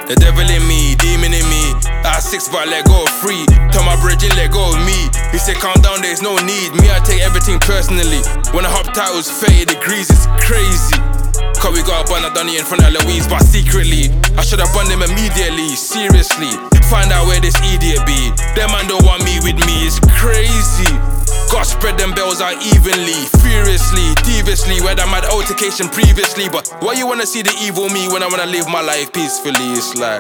The devil in me, demon in me. I had 6 but I let go of 3. Tell my bridge and let go of me. He said calm down, there's no need. Me, I take everything personally. When I hopped out it was 30 degrees, it's crazy. Cause we got a bun, I done it in front of Louise, but secretly I should have banned him immediately, seriously. Find out where this idiot be. Them man don't want me with me, it's crazy. Gotta spread them bells out evenly, furiously, deviously. Where that mad altercation previously. But why you wanna see the evil me when I wanna live my life peacefully? It's like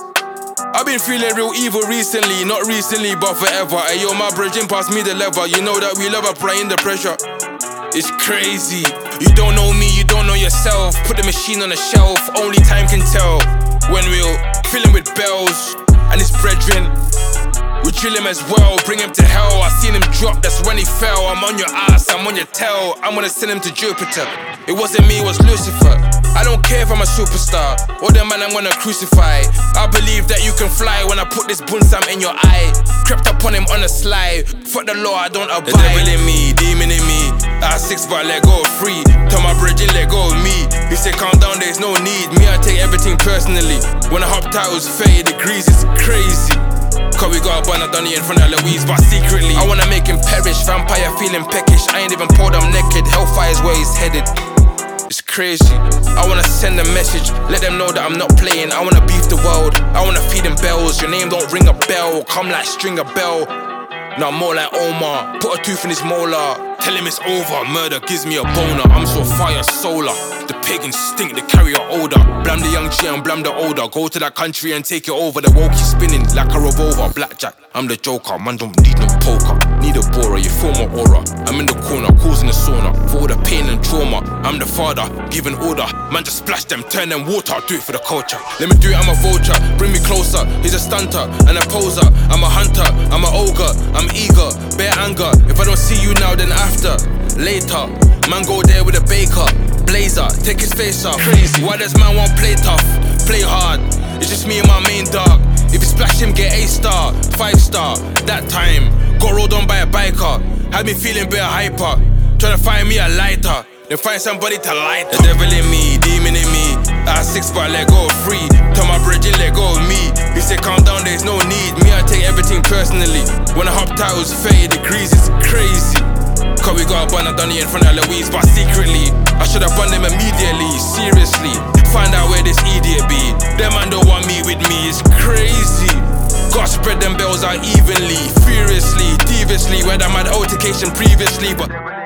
I've been feeling real evil recently, not recently but forever. Ayo, my bridging passed me the lever. You know that we love applying the pressure. It's crazy. You don't know me, you don't know yourself. Put the machine on the shelf, only time can tell. When we'll fill him with bells and his brethren, we drill him as well, bring him to hell. I seen him drop, that's when he fell. I'm on your ass, I'm on your tail. I'm gonna send him to Jupiter. It wasn't me, it was Lucifer. I don't care if I'm a superstar or the man I'm gonna crucify. I believe that you can fly when I put this bunsam in your eye. Crept up on him on a slide. Fuck the law, I don't abide. The devil in me, demon in me. I had 6 but I let go of 3. Tell my bridge and let go of me. He said calm down, there's no need. Me, I take everything personally. When I hopped out it was 30 degrees, it's crazy. Cause we got a bun, I done it in front of Louise, but secretly I wanna make him perish. Vampire feeling peckish. I ain't even pulled him naked. Hellfire's where he's headed. It's crazy. I wanna send a message, let them know that I'm not playing. I wanna beef the world, I wanna feed them bells. Your name don't ring a bell, come like string a bell. Now I'm more like Omar, put a tooth in his molar. Tell him it's over, murder gives me a boner. I'm so fire solar, the pagans stink, they carry an odor. Blam the young G and blam the older. Go to that country and take it over. The woke is spinning like a revolver. Blackjack, I'm the joker, man don't need no poker. Need a bora, you feel my aura. I'm in the corner, causing a sauna. For all the pain and trauma, I'm the father, giving order. Man just splash them, turn them water. Do it for the culture, let me do it, I'm a vulture. Bring me closer, he's a stunter and a poser. I'm a hunter, I'm an ogre, I'm eager, bare anger. If I don't see you now then after, later. Man go there with a baker, blazer, take his face off. Crazy. Why does man want play tough, play hard? It's just me and my main dog. If you splash him, get A-star, 5-star. That time, got rolled on by a biker. Had me feeling bit hyper. Tryna find me a lighter, then find somebody to light up. The devil in me, demon in me. I had 6 but I let go of 3. Tell my bridge and let go of me. He said calm down, there's no need. Me, I take everything personally. When I hopped out it was 30 degrees, it's crazy. Cause we got a bun, I done it in front of Louise, but secretly I should have banned him immediately, seriously. Find out where this idiot be. Them man don't want me with me, it's crazy. Gotta spread them bells out evenly, furiously, deviously. Where that mad altercation previously, but